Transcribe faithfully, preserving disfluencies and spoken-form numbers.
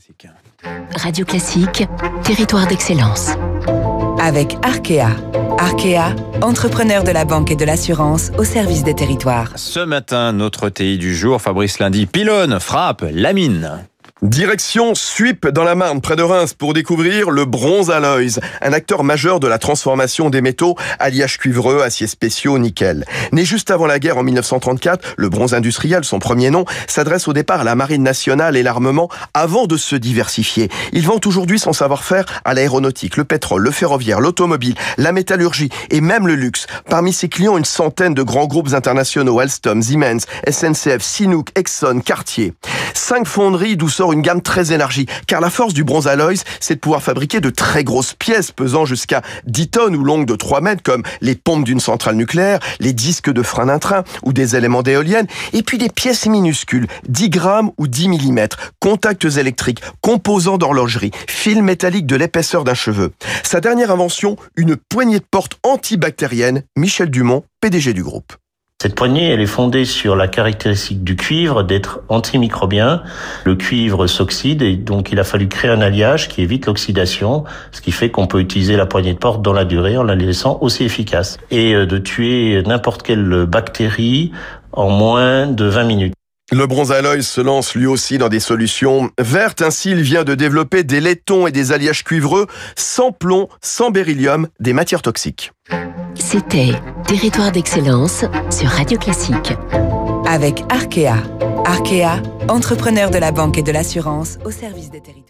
Classique. Radio Classique, territoire d'excellence. Avec Arkea. Arkea, entrepreneur de la banque et de l'assurance au service des territoires. Ce matin, notre T I du jour, Fabrice Lundy, pilonne, frappe, lamine. Direction Suippes dans la Marne, près de Reims, pour découvrir le Bronze Alloys, un acteur majeur de la transformation des métaux, alliages cuivreux, aciers spéciaux, nickel. Né juste avant la guerre en dix-neuf cent trente-quatre, le bronze industriel, son premier nom, s'adresse au départ à la marine nationale et l'armement avant de se diversifier. Il vante aujourd'hui son savoir-faire à l'aéronautique, le pétrole, le ferroviaire, l'automobile, la métallurgie et même le luxe. Parmi ses clients, une centaine de grands groupes internationaux, Alstom, Siemens, S N C F, Sinnook, Exxon, Cartier. Cinq fonderies d'où sort une gamme très élargie, car la force du Bronze Alloys, c'est de pouvoir fabriquer de très grosses pièces pesant jusqu'à dix tonnes ou longues de trois mètres, comme les pompes d'une centrale nucléaire, les disques de frein d'un train ou des éléments d'éoliennes, et puis des pièces minuscules, dix grammes ou dix millimètres, contacts électriques, composants d'horlogerie, fils métalliques de l'épaisseur d'un cheveu. Sa dernière invention, une poignée de porte antibactérienne, Michel Dumont, P D G du groupe. Cette poignée, elle est fondée sur la caractéristique du cuivre d'être antimicrobien. Le cuivre s'oxyde et donc il a fallu créer un alliage qui évite l'oxydation, ce qui fait qu'on peut utiliser la poignée de porte dans la durée en la laissant aussi efficace et de tuer n'importe quelle bactérie en moins de vingt minutes. Le Bronze Alloys se lance lui aussi dans des solutions vertes. Ainsi, il vient de développer des laitons et des alliages cuivreux sans plomb, sans beryllium, des matières toxiques. C'était Territoire d'excellence sur Radio Classique. Avec Arkea. Arkea, entrepreneur de la banque et de l'assurance au service des territoires.